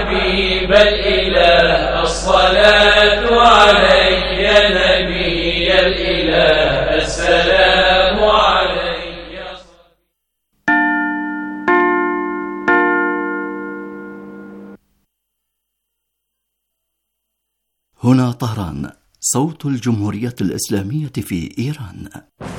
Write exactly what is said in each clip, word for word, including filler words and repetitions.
حبيب الإله الصلاة عليك يا نبي الإله السلام عليك. هنا طهران، صوت الجمهورية الإسلامية في إيران.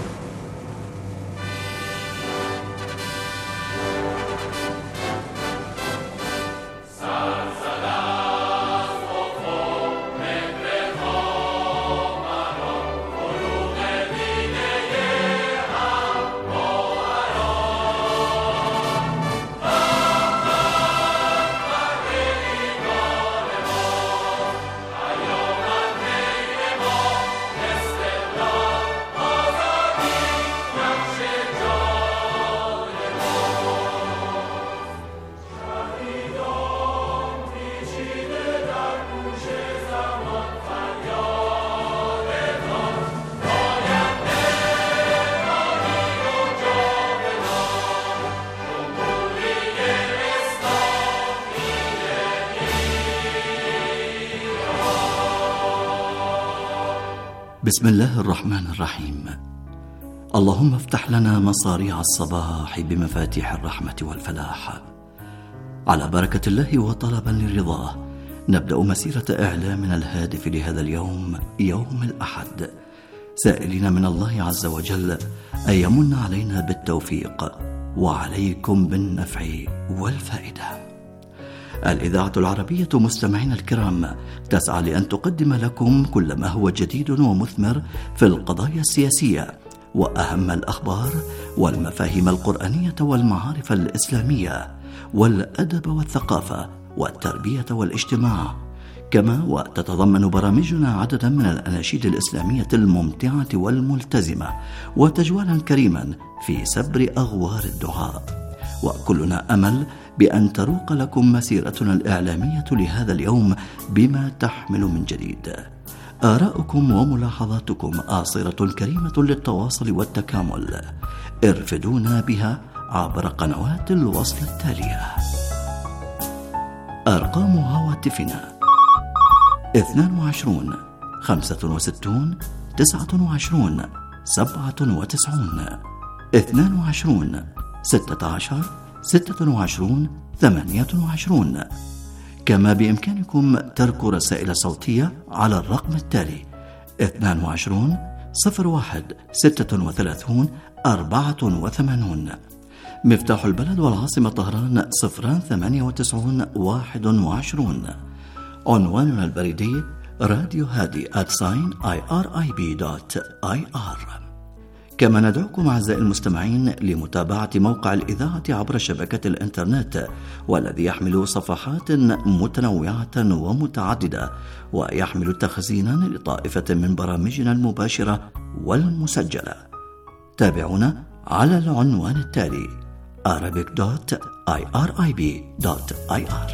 بسم الله الرحمن الرحيم. اللهم افتح لنا مصاريع الصباح بمفاتيح الرحمة والفلاح. على بركة الله وطلبا لرضاه نبدأ مسيرة إعلامنا الهادف لهذا اليوم، يوم الأحد، سائلين من الله عز وجل أن يمن علينا بالتوفيق وعليكم بالنفع والفائدة. الإذاعة العربية مستمعين الكرام تسعى لأن تقدم لكم كل ما هو جديد ومثمر في القضايا السياسية وأهم الأخبار والمفاهيم القرآنية والمعارف الإسلامية والأدب والثقافة والتربية والاجتماع، كما وتتضمن برامجنا عددا من الأناشيد الإسلامية الممتعة والملتزمة وتجوالا كريما في سبر أغوار الدعاء. وكلنا أمل بأن تروق لكم مسيرتنا الإعلامية لهذا اليوم بما تحمل من جديد. آراؤكم وملاحظاتكم آصرة كريمة للتواصل والتكامل، ارفدونا بها عبر قنوات الوصل التالية. أرقام هواتفنا اثنان وعشرون خمسة وستون تسعة وعشرون سبعة وتسعون، اثنان وعشرون ستة عشر ستة وعشرون ثمانية وعشرون. كما بإمكانكم ترك رسائل صوتية على الرقم التالي اثنان وعشرون صفر واحد ستة وثلاثون أربعة وثمانون. مفتاح البلد والعاصمة طهران صفران ثمانية وتسعون واحد وعشرون. عنواننا البريدي راديو هادي آت ساين آي آر آي بي دوت آي آر. كما ندعوكم أعزائي المستمعين لمتابعة موقع الإذاعة عبر شبكة الإنترنت، والذي يحمل صفحات متنوعة ومتعددة ويحمل تخزينا لطائفة من برامجنا المباشرة والمسجلة. تابعونا على العنوان التالي arabic دوت آي آر آي بي دوت آي آر.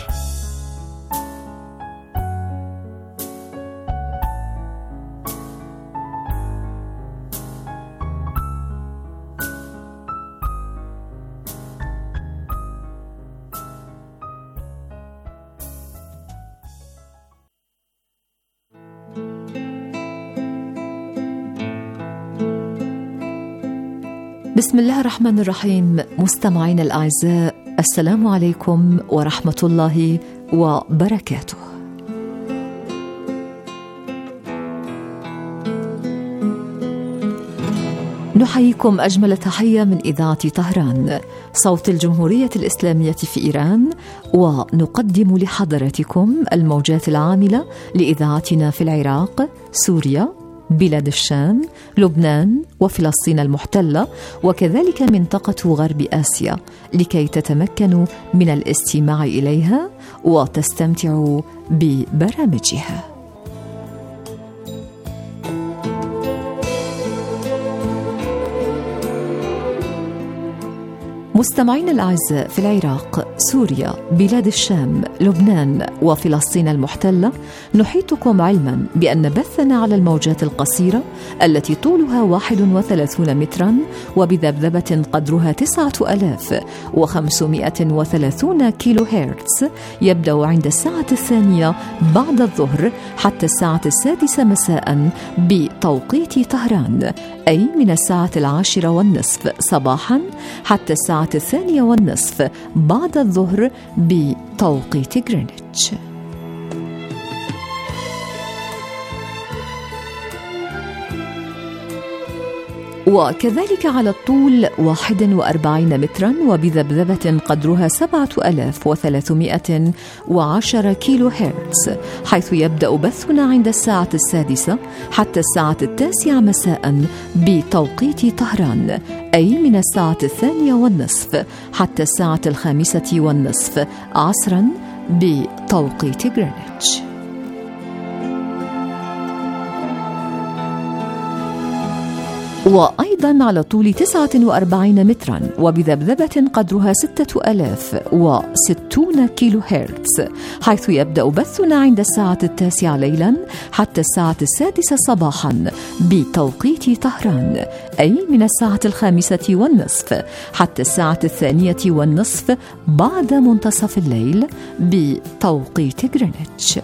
بسم الله الرحمن الرحيم. مستمعين الأعزاء، السلام عليكم ورحمة الله وبركاته. نحييكم أجمل تحية من إذاعة طهران، صوت الجمهورية الإسلامية في إيران، ونقدم لحضراتكم الموجات العاملة لإذاعتنا في العراق، سوريا، بلاد الشام، لبنان وفلسطين المحتلة، وكذلك منطقة غرب آسيا، لكي تتمكنوا من الاستماع إليها وتستمتعوا ببرامجها. مستمعين الأعزاء، في العراق، سوريا، بلاد الشام، لبنان وفلسطين المحتلة نحيطكم علما بأن بثنا على الموجات القصيرة التي طولها واحد وثلاثون مترا وبذبذبة قدرها تسعة آلاف وخمسمائة وثلاثون كيلو هرتز يبدأ عند الساعة الثانية بعد الظهر حتى الساعة السادسة مساء بتوقيت طهران، أي من الساعة العاشرة والنصف صباحا حتى الساعة الثانية والنصف بعد الظهر بتوقيت غرينتش. وكذلك على الطول واحد وأربعين مترا وبذبذبة قدرها سبعة آلاف وثلاثمائة وعشرة كيلو هرتز، حيث يبدأ بثنا عند الساعة السادسة حتى الساعة التاسعة مساء بتوقيت طهران، أي من الساعة الثانية والنصف حتى الساعة الخامسة والنصف عصرا بتوقيت غرينتش. وأيضا على طول تسعة وأربعين مترا وبذبذبة قدرها ستة آلاف وستون كيلو هرتز، حيث يبدأ بثنا عند الساعة التاسعة ليلا حتى الساعة السادسة صباحا بتوقيت طهران، أي من الساعة الخامسة والنصف حتى الساعة الثانية والنصف بعد منتصف الليل بتوقيت غرينتش.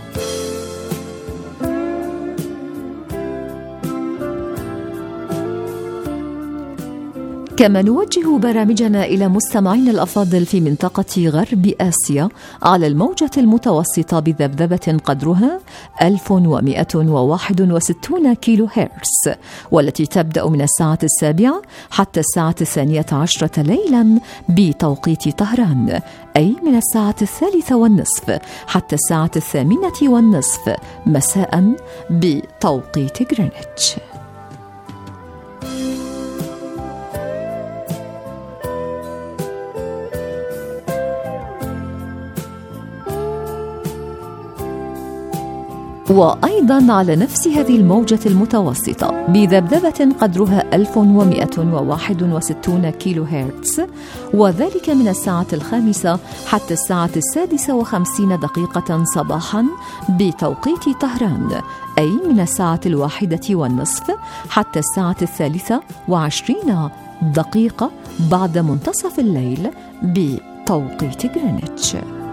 كما نوجه برامجنا إلى مستمعين الأفاضل في منطقة غرب آسيا على الموجة المتوسطة بذبذبة قدرها ألف ومائة وواحد وستون كيلو هرتز، والتي تبدأ من الساعة السابعة حتى الساعة الثانية عشرة ليلا بتوقيت طهران، أي من الساعة الثالثة والنصف حتى الساعة الثامنة والنصف مساء بتوقيت غرينتش. وأيضا على نفس هذه الموجة المتوسطة بذبذبة قدرها ألف ومائة وواحد وستون كيلو هرتز، وذلك من الساعة الخامسة حتى الساعة السادسة وخمسين دقيقة صباحا بتوقيت طهران، أي من الساعة الواحدة والنصف حتى الساعة الثالثة وعشرين دقيقة بعد منتصف الليل بتوقيت غرينتش.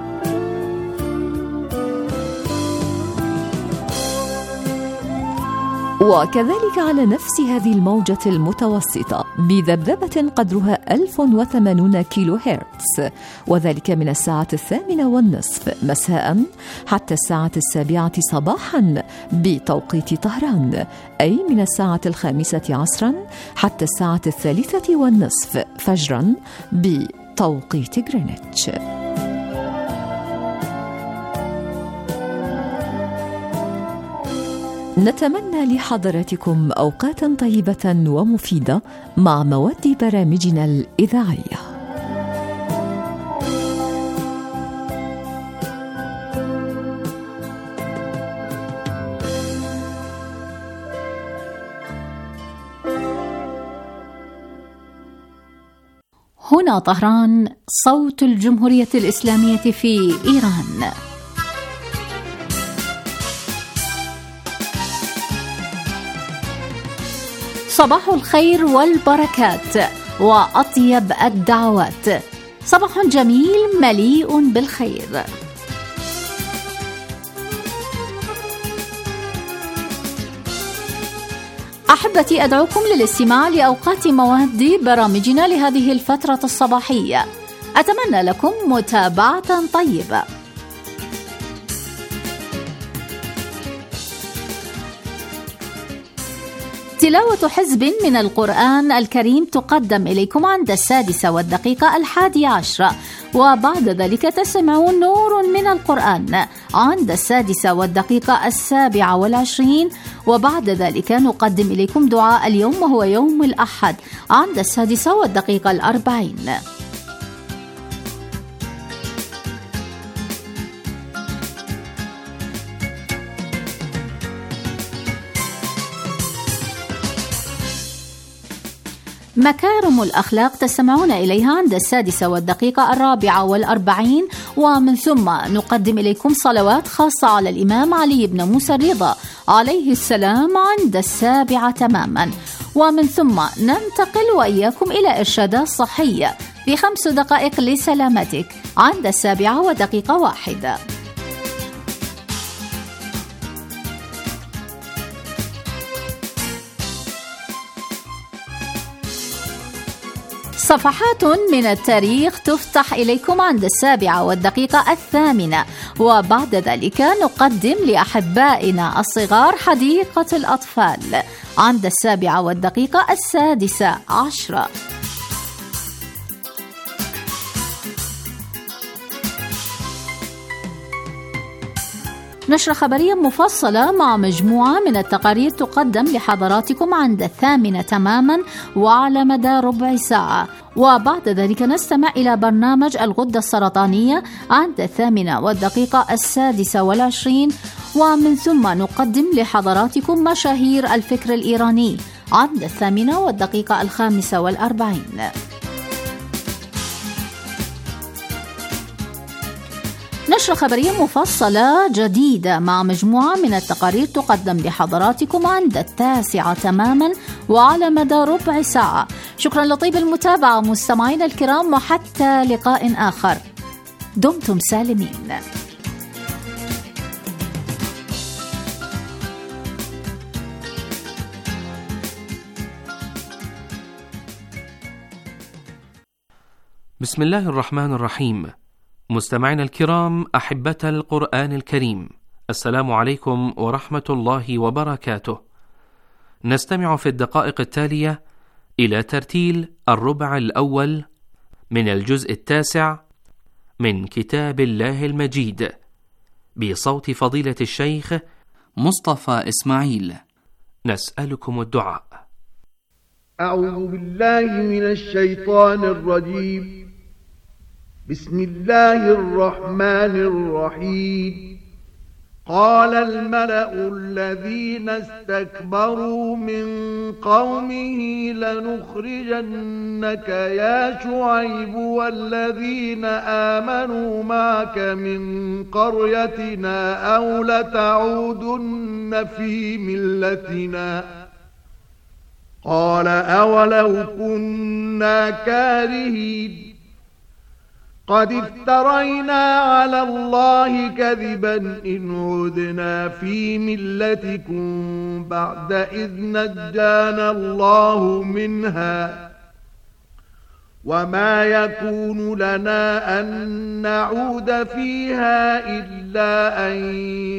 وكذلك على نفس هذه الموجة المتوسطة بذبذبة قدرها ألف وثمانون كيلو هرتز، وذلك من الساعة الثامنة والنصف مساء حتى الساعة السابعة صباحا بتوقيت طهران، أي من الساعة الخامسة عصرا حتى الساعة الثالثة والنصف فجرا بتوقيت غرينتش. نتمنى لحضراتكم أوقاتا طيبة ومفيدة مع مواد برامجنا الإذاعية. هنا طهران، صوت الجمهورية الإسلامية في إيران. صباح الخير والبركات وأطيب الدعوات، صباح جميل مليء بالخير. أحبتي، أدعوكم للاستماع لأوقات مواد برامجنا لهذه الفترة الصباحية. أتمنى لكم متابعة طيبة. تلاوة حزب من القرآن الكريم تقدم إليكم عند السادسة والدقيقة الحادية عشرة، وبعد ذلك تسمعون نور من القرآن عند السادسة والدقيقة السابعة والعشرين، وبعد ذلك نقدم إليكم دعاء اليوم وهو يوم الأحد عند السادسة والدقيقة الأربعين. مكارم الأخلاق تستمعون إليها عند السادسة والدقيقة الرابعة والأربعين، ومن ثم نقدم إليكم صلوات خاصة على الإمام علي بن موسى الرضا عليه السلام عند السابعة تماما، ومن ثم ننتقل وإياكم إلى إرشادات صحية في خمس دقائق لسلامتك عند السابعة ودقيقة واحدة. صفحات من التاريخ تفتح إليكم عند السابعة والدقيقة الثامنة، وبعد ذلك نقدم لأحبائنا الصغار حديقة الأطفال عند السابعة والدقيقة السادسة عشرة. نشرة خبرية مفصلة مع مجموعة من التقارير تقدم لحضراتكم عند الثامنة تماما وعلى مدى ربع ساعة، وبعد ذلك نستمع إلى برنامج الغدة السرطانية عند الثامنة والدقيقة السادسة والعشرين، ومن ثم نقدم لحضراتكم مشاهير الفكر الإيراني عند الثامنة والدقيقة الخامسة والأربعين. نشرة خبرية مفصلة جديدة مع مجموعة من التقارير تقدم لحضراتكم عند التاسعة تماما وعلى مدى ربع ساعة. شكرا لطيب المتابعة مستمعينا الكرام، وحتى لقاء آخر، دمتم سالمين. بسم الله الرحمن الرحيم. مستمعينا الكرام أحبة القرآن الكريم، السلام عليكم ورحمة الله وبركاته. نستمع في الدقائق التالية إلى ترتيل الربع الأول من الجزء التاسع من كتاب الله المجيد بصوت فضيلة الشيخ مصطفى إسماعيل. نسألكم الدعاء. أعوذ بالله من الشيطان الرجيم. بسم الله الرحمن الرحيم. قال الملأ الذين استكبروا من قومه لنخرجنك يا شعيب والذين آمنوا معك من قريتنا أو لتعودن في ملتنا. قال أولو كنا كارهين قد افترينا على الله كذبا إن عدنا في ملتكم بعد إذ نجانا الله منها وما يكون لنا أن نعود فيها إلا أن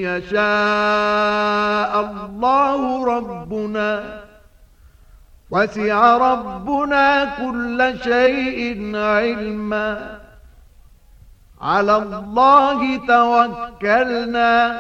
يشاء الله ربنا وسع ربنا كل شيء علما على الله توكلنا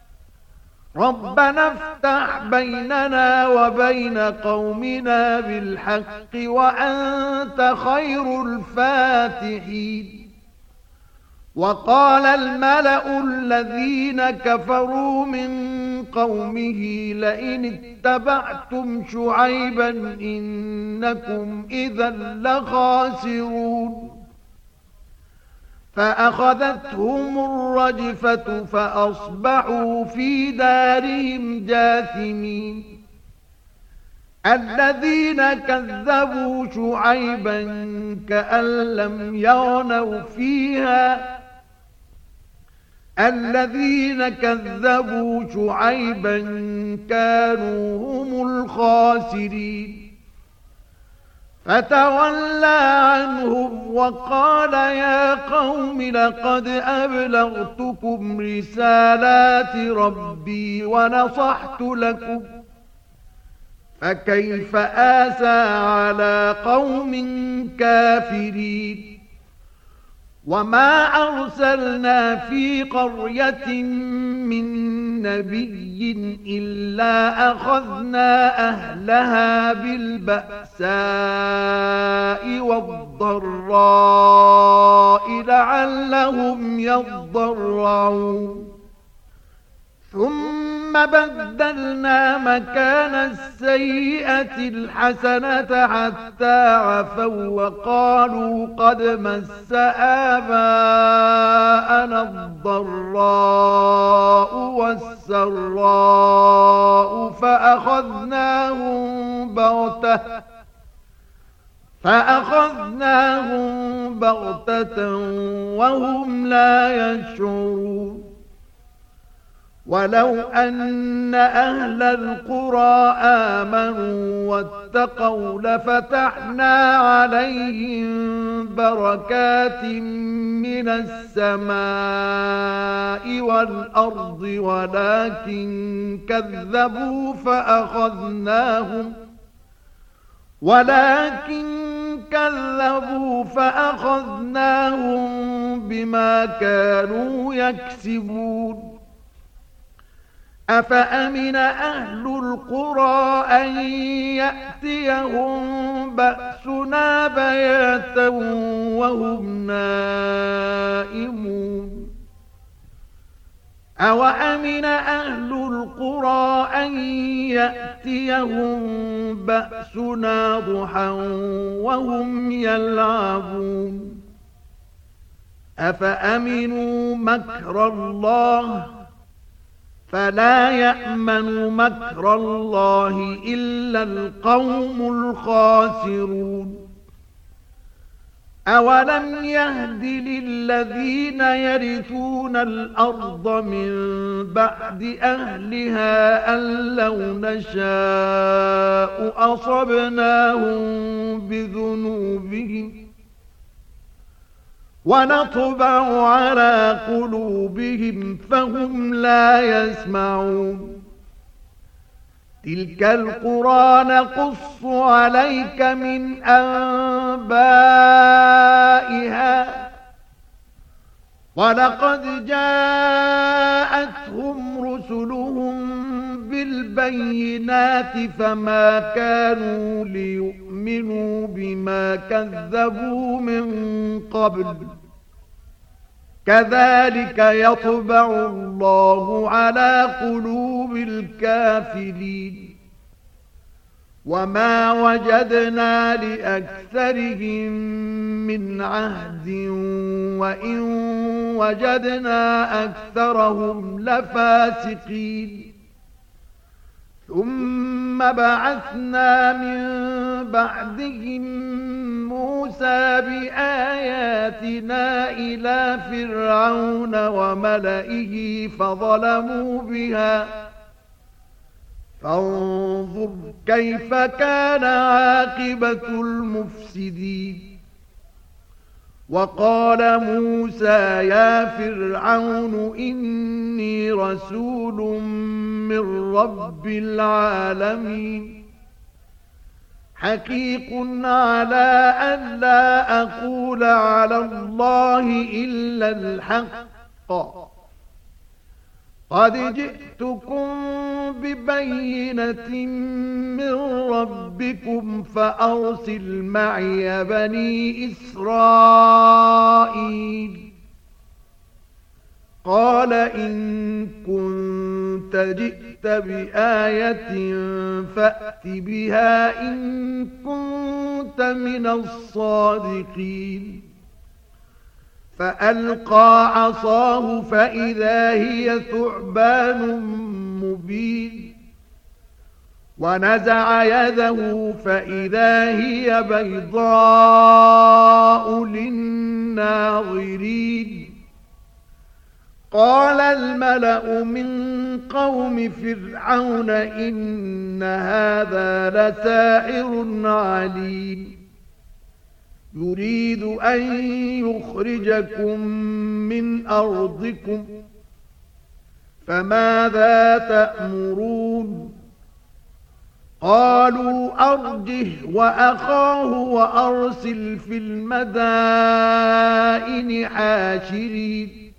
ربنا افتح بيننا وبين قومنا بالحق وأنت خير الفاتحين. وقال الملأ الذين كفروا من قومه لئن اتبعتم شعيبا إنكم إذا لخاسرون. فأخذتهم الرجفة فأصبحوا في دارهم جاثمين. الذين كذبوا شعيبا كأن لم يغنوا فيها الذين كذبوا شعيبا كانوا هم الخاسرين. فتولى عنهم وقال يا قوم لقد أبلغتكم رسالات ربي ونصحت لكم فكيف آسى على قوم كافرين. وما أرسلنا في قرية من نبي إلا أخذنا أهلها بالبأساء والضراء لعلهم يضرعون. ثم ثم بدلنا مكان السيئة الحسنة حتى عفوا وقالوا قد مس آباءنا الضراء والسراء فأخذناهم بغتة فأخذناهم بغتة وهم لا يشعرون ولو أن أهل القرى آمنوا واتقوا لفتحنا عليهم بركات من السماء والأرض ولكن كذبوا فأخذناهم ولكن كذبوا فأخذناهم بما كانوا يكسبون أفأمن أهل القرى أن يأتيهم بأسنا بياتا وهم نائمون أوأمن أهل القرى أن يأتيهم بأسنا ضحى وهم يلعبون أفأمنوا مكر الله فلا يأمن مكر الله إلا القوم الخاسرون أولم يهد للذين يرثون الأرض من بعد أهلها أن لو نشاء أصبناهم بذنوبهم ونطبع على قلوبهم فهم لا يسمعون تلك القرى نقص عليك من أنبائها ولقد جاءتهم رسلهم بالبينات فما كانوا ليؤمنوا بما كذبوا من قبل كذلك يطبع الله على قلوب الكافرين وما وجدنا لأكثرهم من عهد وإن وجدنا أكثرهم لفاسقين ثم بعثنا من بعدهم موسى بآياتنا إلى فرعون وملئه فظلموا بها فانظر كيف كان عاقبة المفسدين وقال موسى يا فرعون إني رسول من رب العالمين حقيق على أن لا أقول على الله إلا الحق قد جئتكم ببينة من ربكم فأرسل معي بني إسرائيل قال إن كنت جئت بآية فأت بها إن كنت من الصادقين فألقى عصاه فإذا هي ثعبان مبين ونزع يده فإذا هي بيضاء للناظرين قال الملأ من قوم فرعون إن هذا لساحر عليم يريد أن يخرجكم من أرضكم فماذا تأمرون قالوا أرجه وأخاه وأرسل في المدائن حاشرين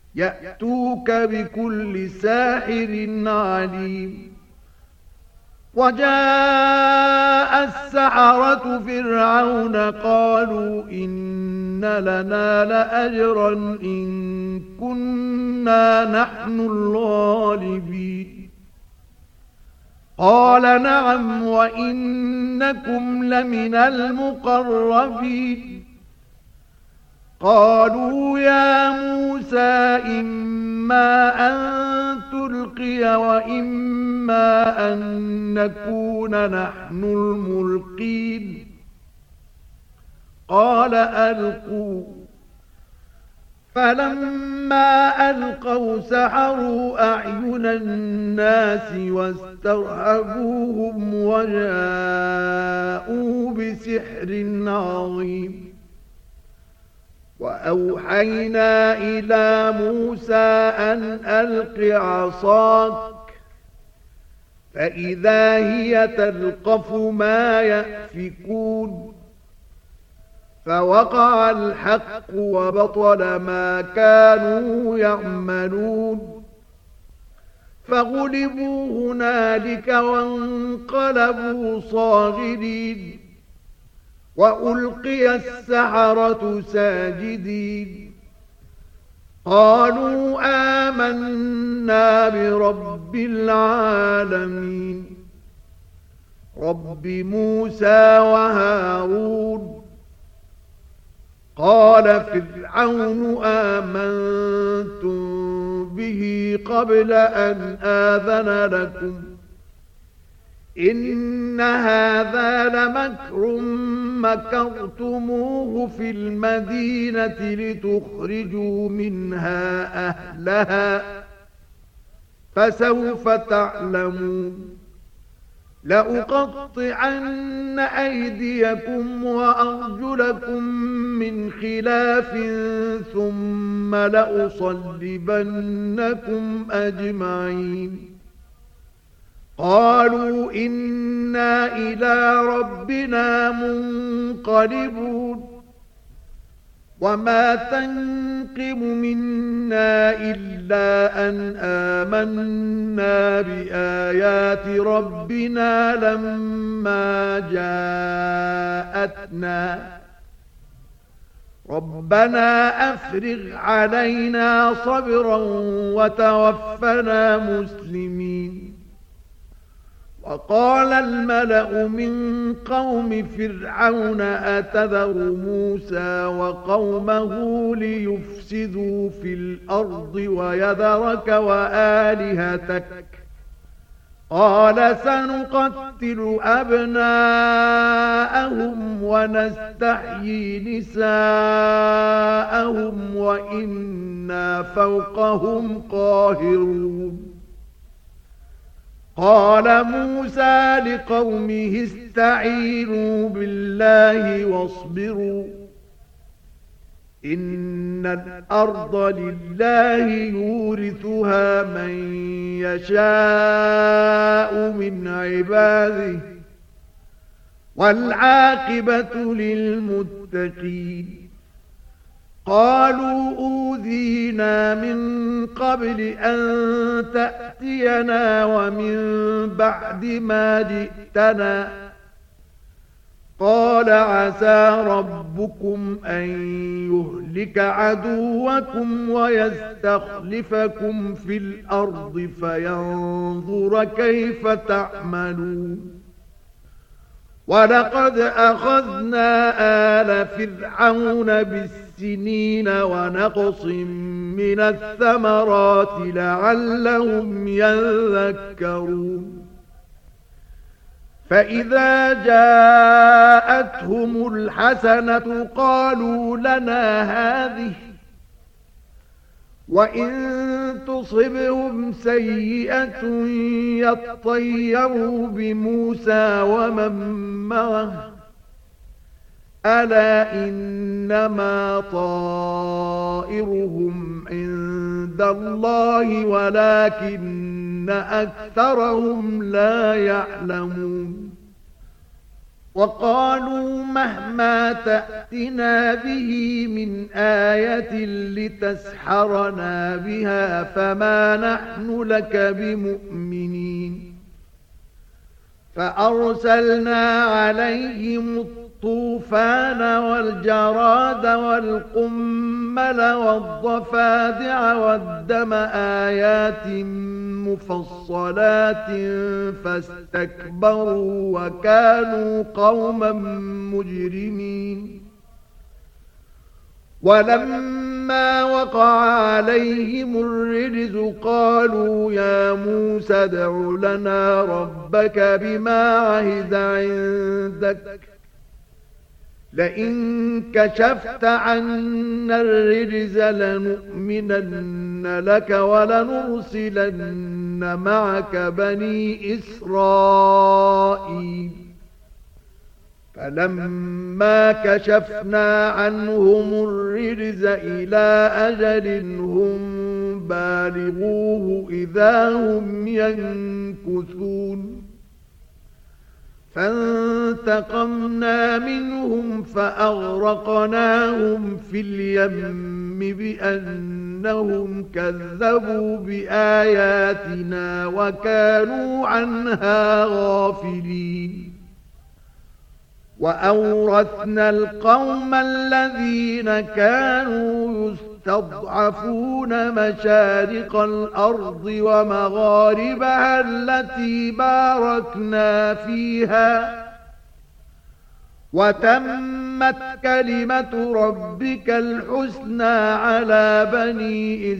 يأتوك بكل ساحر عليم وجاء السحرة فرعون قالوا إن لنا لأجرا إن كنا نحن الغالبين قال نعم وإنكم لمن المقربين قالوا يا موسى إما أن تلقي وإما أن نكون نحن الملقين قال ألقوا فلما ألقوا سحروا أعين الناس واسترهبوهم وجاءوا بسحر عظيم وأوحينا إلى موسى أن ألق عصاك فإذا هي تلقف ما يأفكون فوقع الحق وبطل ما كانوا يعملون فغلبوا هنالك وانقلبوا صاغرين وألقي السحرة ساجدين قالوا آمنا برب العالمين رب موسى وهارون قال فرعون آمنتم به قبل أن آذن لكم إن هذا لمكر مكرتموه في المدينة لتخرجوا منها أهلها فسوف تعلمون لأقطعن أيديكم وأرجلكم من خلاف ثم لأصلبنكم أجمعين قالوا إنا إلى ربنا منقلبون وما تنقم منا إلا أن آمنا بآيات ربنا لما جاءتنا ربنا أفرغ علينا صبرا وتوفنا مسلمين وقال الملأ من قوم فرعون أتذر موسى وقومه ليفسدوا في الأرض ويذرك وآلهتك قال سنقتل أبناءهم ونستحيي نساءهم وإنا فوقهم قاهرون قال موسى لقومه استعينوا بالله واصبروا إن الأرض لله يورثها من يشاء من عباده والعاقبة للمتقين قالوا أوذينا من قبل أن تأتينا ومن بعد ما جئتنا قال عسى ربكم أن يهلك عدوكم ويستخلفكم في الأرض فينظر كيف تعملون ولقد أخذنا آل فرعون بالسنين ونقص من الثمرات لعلهم يذكرون فإذا جاءتهم الحسنة قالوا لنا هذه وإن تصبهم سيئة يطيروا بموسى ومن معه ألا إنما طائرهم عند الله ولكن أكثرهم لا يعلمون وقالوا مهما تأتنا به من آية لتسحرنا بها فما نحن لك بمؤمنين فأرسلنا عليهم الطوفان والجراد والقمل والضفادع والدم آيات مفصلات فاستكبروا وكانوا قوما مجرمين. ولما وقع عليهم الرجز قالوا يا موسى ادع لنا ربك بما عهد عندك لئن كشفت عنا الرجز لنؤمنن لك ولنرسلن معك بني إسرائيل. فلما كشفنا عنهم الرجز إلى أجل هم بالغوه إذا هم ينكثون. فانتقمنا منهم فأغرقناهم في اليم بأنهم كذبوا بآياتنا وكانوا عنها غافلين. وأورثنا القوم الذين كانوا يستضعفون مشارق الأرض ومغاربها التي باركنا فيها وتمت كلمة ربك الحسنى على بني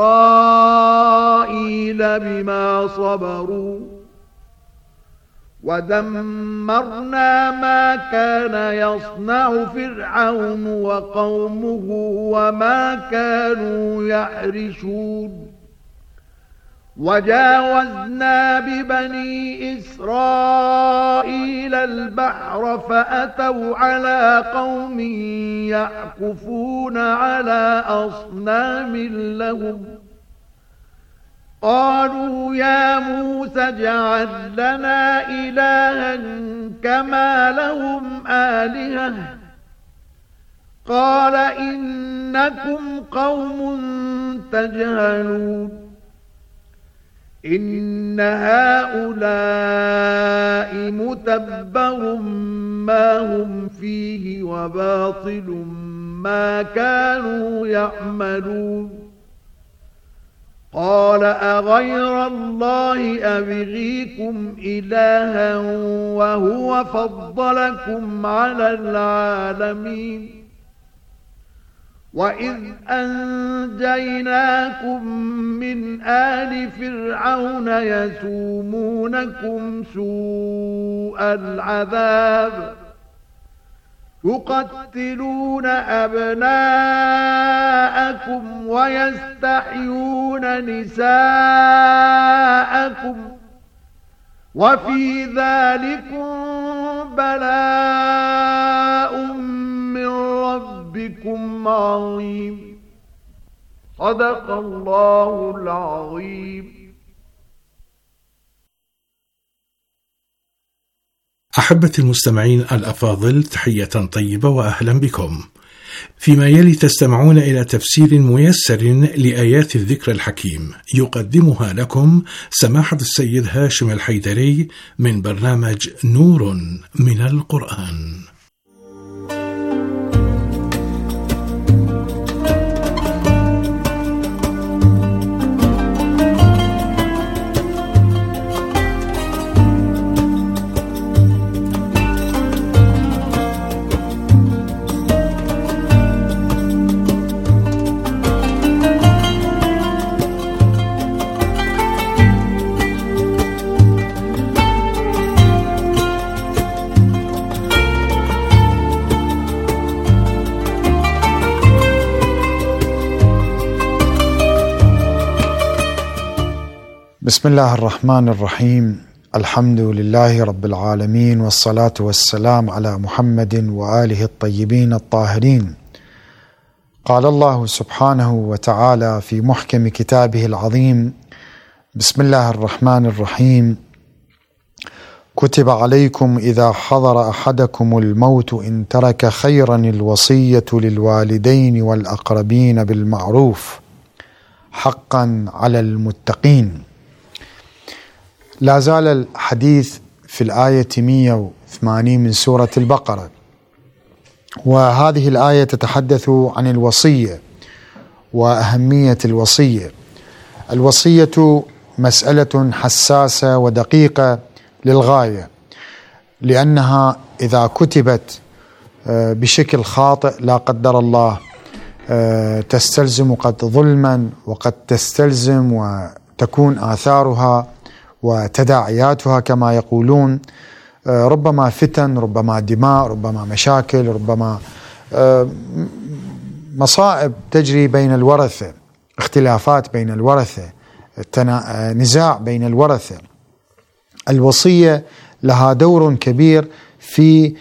إسرائيل بما صبروا. ودمرنا ما كان يصنع فرعون وقومه وما كانوا يحرشون. وجاوزنا ببني إسرائيل البحر فأتوا على قوم يعكفون على أصنام لهم قالوا يا موسى اجعل لنا إلها كما لهم آلهة قال إنكم قوم تجهلون. إن هؤلاء متبر ما هم فيه وباطل ما كانوا يعملون. قال أغير الله أبغيكم إلها وهو فضلكم على العالمين. وإذ أنجيناكم من آل فرعون يسومونكم سوء العذاب يقتلون أبناءكم ويستحيون نساءكم وفي ذلكم بلاء من ربكم عظيم. صدق الله العظيم. أحبتي المستمعين الأفاضل، تحية طيبة وأهلا بكم. فيما يلي تستمعون إلى تفسير ميسر لآيات الذكر الحكيم يقدمها لكم سماحة السيد هاشم الحيدري من برنامج نور من القرآن. بسم الله الرحمن الرحيم. الحمد لله رب العالمين، والصلاة والسلام على محمد وآله الطيبين الطاهرين. قال الله سبحانه وتعالى في محكم كتابه العظيم: بسم الله الرحمن الرحيم. كتب عليكم إذا حضر أحدكم الموت إن ترك خيرا الوصية للوالدين والأقربين بالمعروف حقا على المتقين. لا زال الحديث في الآية مئة وثمانين من سورة البقرة، وهذه الآية تتحدث عن الوصية وأهمية الوصية. الوصية مسألة حساسة ودقيقة للغاية، لأنها إذا كتبت بشكل خاطئ لا قدر الله تستلزم قد ظلما، وقد تستلزم وتكون آثارها وتداعياتها كما يقولون ربما فتن، ربما دماء، ربما مشاكل، ربما مصائب تجري بين الورثة، اختلافات بين الورثة، نزاع بين الورثة. الوصية لها دور كبير في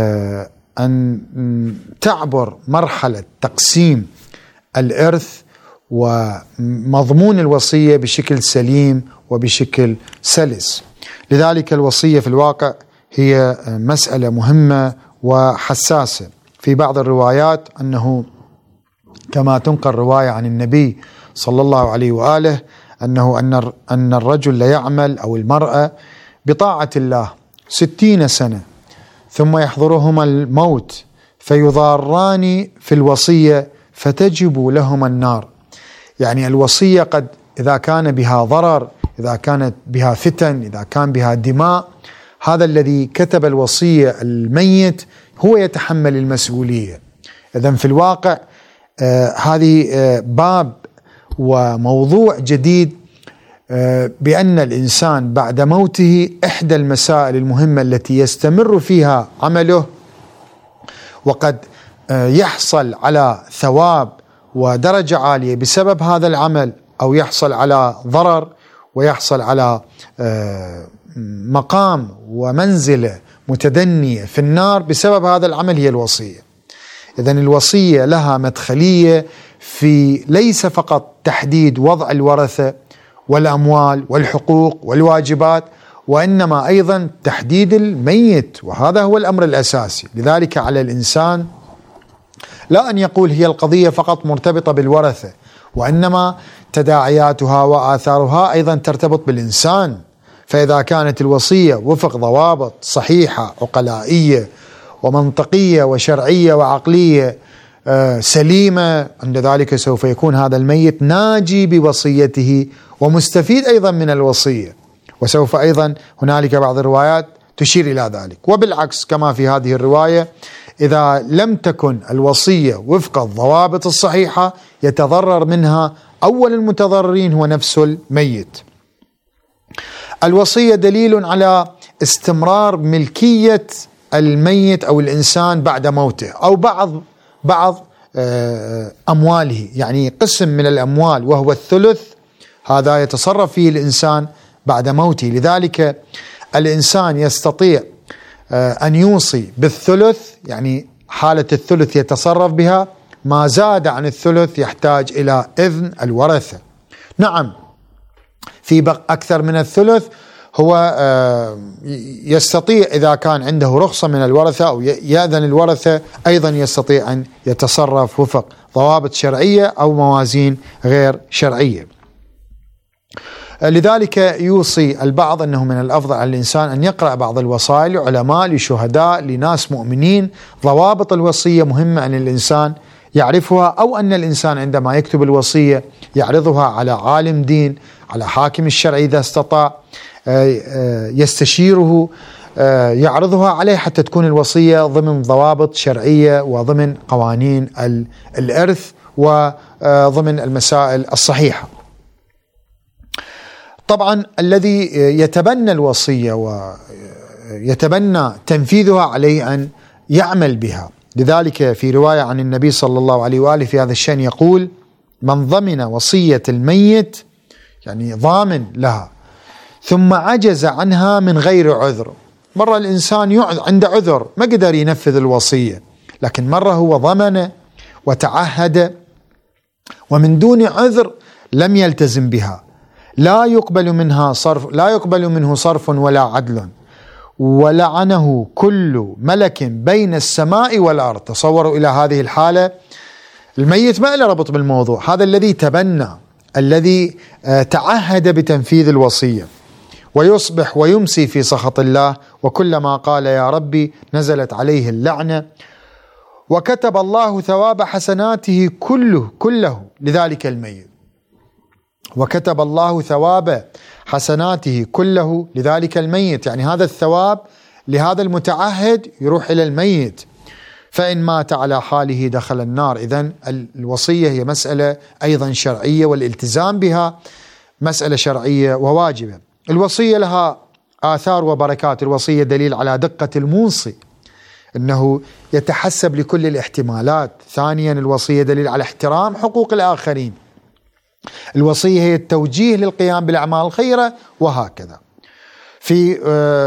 أن تعبر مرحلة تقسيم الإرث ومضمون الوصية بشكل سليم وبشكل سلس. لذلك الوصية في الواقع هي مسألة مهمة وحساسة. في بعض الروايات أنه كما تنقل رواية عن النبي صلى الله عليه وآله أنه أن أن الرجل ليعمل أو المرأة بطاعة الله ستين سنة ثم يحضرهما الموت فيضاران في الوصية فتجب لهما النار. يعني الوصية قد إذا كان بها ضرر، إذا كانت بها فتن، إذا كان بها دماء، هذا الذي كتب الوصية الميت هو يتحمل المسؤولية. إذن في الواقع آه هذه آه باب وموضوع جديد، آه بأن الإنسان بعد موته إحدى المسائل المهمة التي يستمر فيها عمله، وقد آه يحصل على ثواب ودرجة عالية بسبب هذا العمل، أو يحصل على ضرر ويحصل على آه مقام ومنزلة متدنية في النار بسبب هذا العمل، هي الوصية. إذن الوصية لها مدخلية في ليس فقط تحديد وضع الورثة والأموال والحقوق والواجبات، وإنما أيضا تحديد الميت، وهذا هو الأمر الأساسي. لذلك على الإنسان لا أن يقول هي القضية فقط مرتبطة بالورثة، وإنما تداعياتها وآثارها أيضا ترتبط بالإنسان. فإذا كانت الوصية وفق ضوابط صحيحة عقلائية ومنطقية وشرعية وعقلية سليمة، عند ذلك سوف يكون هذا الميت ناجي بوصيته ومستفيد أيضا من الوصية، وسوف أيضا هنالك بعض الروايات تشير إلى ذلك. وبالعكس كما في هذه الرواية، إذا لم تكن الوصية وفق الضوابط الصحيحة يتضرر منها أول المتضررين هو نفس الميت. الوصية دليل على استمرار ملكية الميت أو الإنسان بعد موته، أو بعض بعض أمواله، يعني قسم من الأموال وهو الثلث، هذا يتصرف فيه الإنسان بعد موته. لذلك الإنسان يستطيع أن يوصي بالثلث، يعني حالة الثلث يتصرف بها، ما زاد عن الثلث يحتاج إلى إذن الورثة. نعم في أكثر من الثلث هو يستطيع إذا كان عنده رخصة من الورثة أو يأذن الورثة، أيضا يستطيع أن يتصرف وفق ضوابط شرعية أو موازين غير شرعية. لذلك يوصي البعض أنه من الأفضل على الإنسان أن يقرأ بعض الوصايا لعلماء، لشهداء، لناس مؤمنين. ضوابط الوصية مهمة أن الإنسان يعرفها، أو أن الإنسان عندما يكتب الوصية يعرضها على عالم دين، على حاكم الشرع إذا استطاع، يستشيره، يعرضها عليه حتى تكون الوصية ضمن ضوابط شرعية وضمن قوانين الإرث وضمن المسائل الصحيحة. طبعا الذي يتبنى الوصية ويتبنى تنفيذها عليه أن يعمل بها. لذلك في رواية عن النبي صلى الله عليه وآله في هذا الشأن يقول: من ضمن وصية الميت، يعني ضامن لها، ثم عجز عنها من غير عذر. مرة الإنسان عنده عذر ما قدر ينفذ الوصية، لكن مرة هو ضمن وتعهد ومن دون عذر لم يلتزم بها، لا يقبل منها صرف، لا يقبل منه صرف ولا عدل، ولعنه كل ملك بين السماء والأرض. تصوروا إلى هذه الحالة، الميت ما له ربط بالموضوع، هذا الذي تبنى، الذي تعهد بتنفيذ الوصية، ويصبح ويمسي في سخط الله، وكلما قال يا ربي نزلت عليه اللعنة. وكتب الله ثواب حسناته كله كله لذلك الميت، وكتب الله ثواب حسناته كله لذلك الميت، يعني هذا الثواب لهذا المتعهد يروح إلى الميت، فإن مات على حاله دخل النار. إذن الوصية هي مسألة أيضا شرعية، والالتزام بها مسألة شرعية وواجبة. الوصية لها آثار وبركات. الوصية دليل على دقة الموصي، أنه يتحسب لكل الاحتمالات. ثانيا الوصية دليل على احترام حقوق الآخرين. الوصية هي التوجيه للقيام بالأعمال الخيرة، وهكذا. في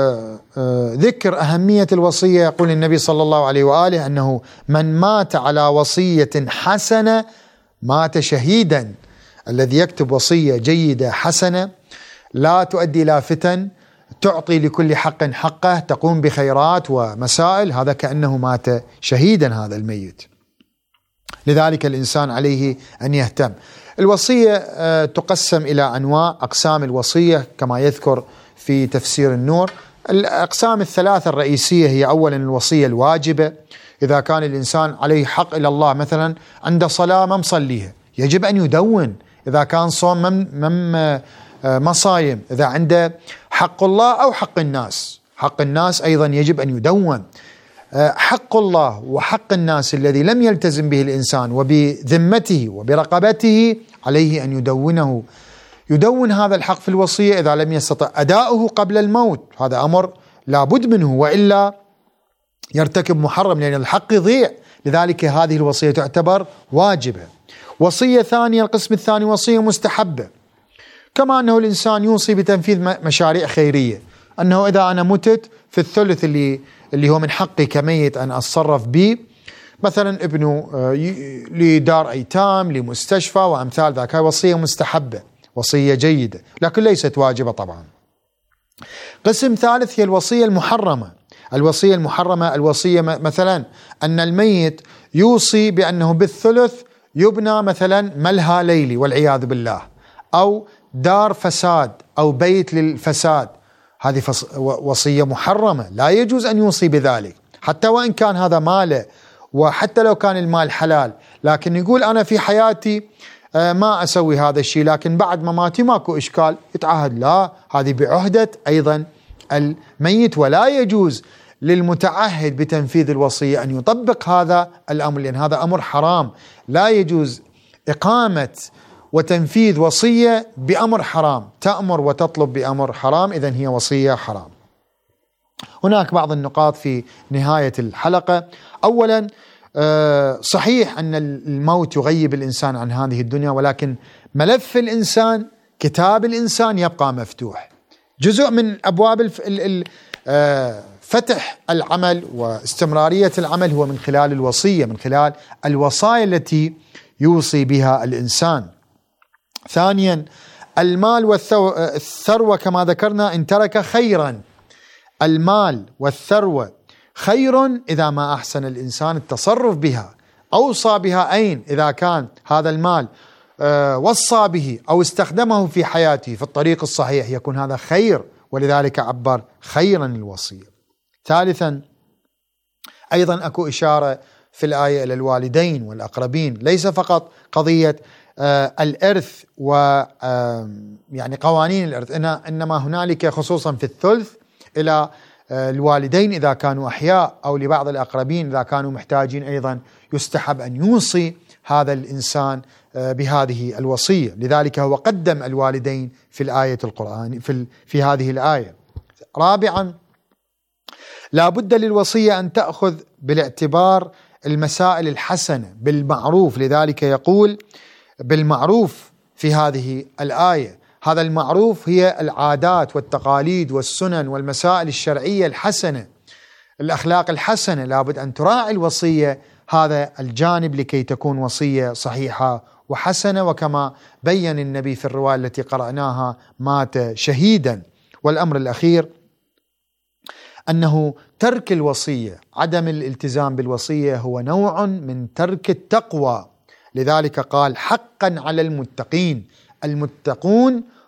ذكر أهمية الوصية يقول النبي صلى الله عليه وآله أنه من مات على وصية حسنة مات شهيدا. الذي يكتب وصية جيدة حسنة لا تؤدي إلى فتن، تعطي لكل حق حقه، تقوم بخيرات ومسائل، هذا كأنه مات شهيدا هذا الميت. لذلك الإنسان عليه أن يهتم. الوصية تقسم إلى أنواع. أقسام الوصية كما يذكر في تفسير النور، الأقسام الثلاثة الرئيسية هي أولا الوصية الواجبة، إذا كان الإنسان عليه حق إلى الله، مثلا عند صلاة ما مصليها يجب أن يدون، إذا كان صوم مم مصايم، إذا عنده حق الله أو حق الناس، حق الناس أيضا يجب أن يدون. حق الله وحق الناس الذي لم يلتزم به الإنسان وبذمته وبرقبته عليه أن يدونه. يدون هذا الحق في الوصية إذا لم يستطع أداؤه قبل الموت، هذا أمر لابد منه، وإلا يرتكب محرم لأن الحق يضيع. لذلك هذه الوصية تعتبر واجبة. وصية ثانية، القسم الثاني وصية مستحبة، كما أنه الإنسان يوصي بتنفيذ مشاريع خيرية، أنه إذا أنا متت في الثلث اللي اللي هو من حقي كميت أن أتصرف به، مثلا ابنه لدار أيتام، لمستشفى وأمثال ذاك، هاي وصية مستحبة، وصية جيدة، لكن ليست واجبة طبعا. قسم ثالث هي الوصية المحرمة. الوصية المحرمة الوصية مثلا أن الميت يوصي بأنه بالثلث يبنى مثلا ملهى ليلي والعياذ بالله، أو دار فساد أو بيت للفساد، هذه وصية محرمة، لا يجوز أن يوصي بذلك حتى وإن كان هذا ماله، وحتى لو كان المال حلال، لكن يقول أنا في حياتي ما أسوي هذا الشيء، لكن بعد مماتي ماكو إشكال، يتعهد. لا، هذه بعهدة أيضا الميت، ولا يجوز للمتعهد بتنفيذ الوصية أن يطبق هذا الأمر، لأن هذا أمر حرام. لا يجوز إقامة وتنفيذ وصية بأمر حرام، تأمر وتطلب بأمر حرام، إذن هي وصية حرام. هناك بعض النقاط في نهاية الحلقة. أولا صحيح أن الموت يغيب الإنسان عن هذه الدنيا، ولكن ملف الإنسان، كتاب الإنسان يبقى مفتوح. جزء من أبواب فتح العمل واستمرارية العمل هو من خلال الوصية، من خلال الوصايا التي يوصي بها الإنسان. ثانيا المال والثروة كما ذكرنا إن ترك خيرا، المال والثروة خير إذا ما أحسن الإنسان التصرف بها، أوصى بها، أين إذا كان هذا المال وصى به أو استخدمه في حياته في الطريق الصحيح يكون هذا خير، ولذلك عبر خيرا الوصية. ثالثا أيضا أكو إشارة في الآية إلى الوالدين والأقربين، ليس فقط قضية آه الإرث و آه يعني قوانين الإرث، إنما هنالك خصوصا في الثلث إلى آه الوالدين إذا كانوا أحياء، أو لبعض الأقربين إذا كانوا محتاجين، أيضا يستحب أن يوصي هذا الإنسان آه بهذه الوصية. لذلك هو قدم الوالدين في الآية القرآن في, في هذه الآية. رابعا لا بد للوصية أن تأخذ بالاعتبار المسائل الحسنة بالمعروف، لذلك يقول بالمعروف في هذه الآية. هذا المعروف هي العادات والتقاليد والسنن والمسائل الشرعية الحسنة، الأخلاق الحسنة، لابد أن تراعي الوصية هذا الجانب لكي تكون وصية صحيحة وحسنة، وكما بيّن النبي في الرواية التي قرأناها مات شهيدا. والأمر الأخير أنه ترك الوصية، عدم الالتزام بالوصية هو نوع من ترك التقوى، لذلك قال حقا على المتقين. المتقون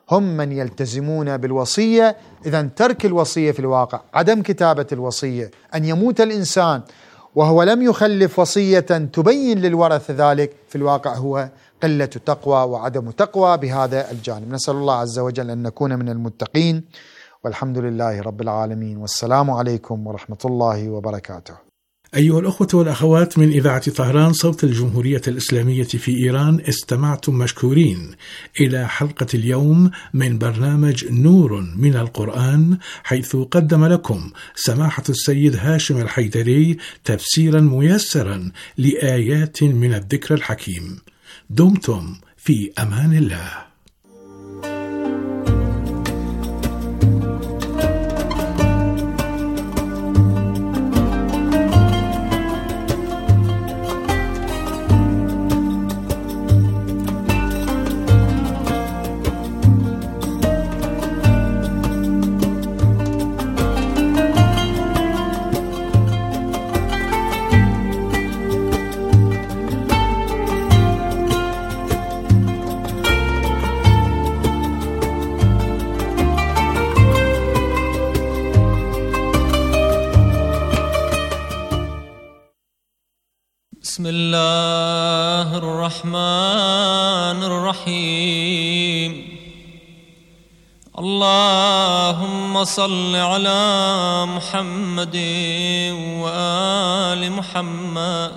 هم من يلتزمون بالوصية. إذن ترك الوصية في الواقع، عدم كتابة الوصية، أن يموت الإنسان وهو لم يخلف وصية تبين للورثة ذلك، في الواقع هو قلة تقوى وعدم تقوى بهذا الجانب. نسأل الله عز وجل أن نكون من المتقين، والحمد لله رب العالمين، والسلام عليكم ورحمة الله وبركاته. أيها الأخوة والأخوات من إذاعة طهران صوت الجمهورية الإسلامية في إيران، استمعتم مشكورين إلى حلقة اليوم من برنامج نور من القرآن، حيث قدم لكم سماحة السيد هاشم الحيدري تفسيرا ميسرا لآيات من الذكر الحكيم. دمتم في أمان الله. بسم الله الرحمن الرحيم. اللهم صل على محمد وآل محمد.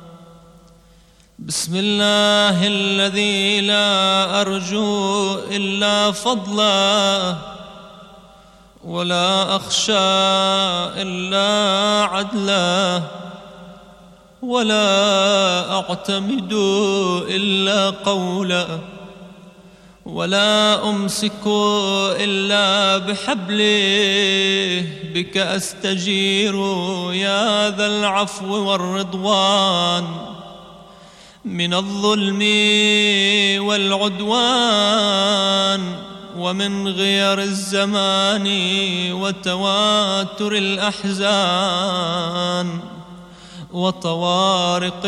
بسم الله الذي لا أرجو إلا فضله ولا أخشى إلا عدله ولا أعتمد إلا قوله ولا أمسك إلا بحبله. بك أستجير يا ذا العفو والرضوان من الظلم والعدوان ومن غير الزمان وتواتر الأحزان وطوارق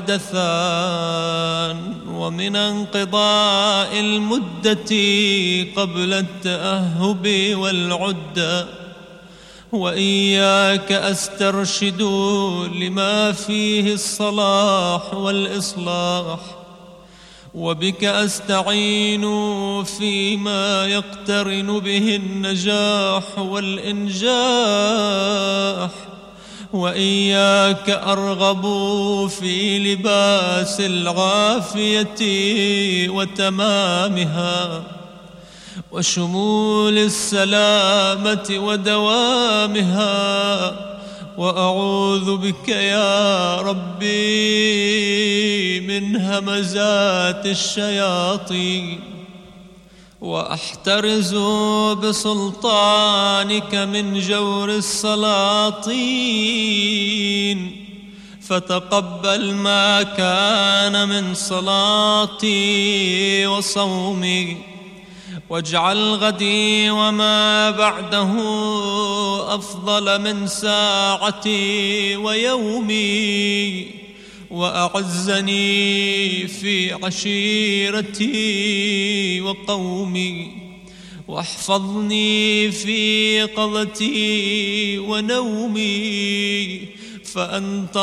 الحدثان ومن انقضاء المدة قبل التأهب والعدة. وإياك أسترشد لما فيه الصلاح والإصلاح، وبك أستعين فيما يقترن به النجاح والإنجاح. وإياك أرغب في لباس العافية وتمامها وشمول السلامة ودوامها. وأعوذ بك يا ربي من همزات الشياطين، وأحترز بسلطانك من جور السلاطين. فتقبل ما كان من صلاتي وصومي، واجعل غدي وما بعده أفضل من ساعتي ويومي. وأعزني في عشيرتي وقومي، واحفظني في يقظتي ونومي. فأنت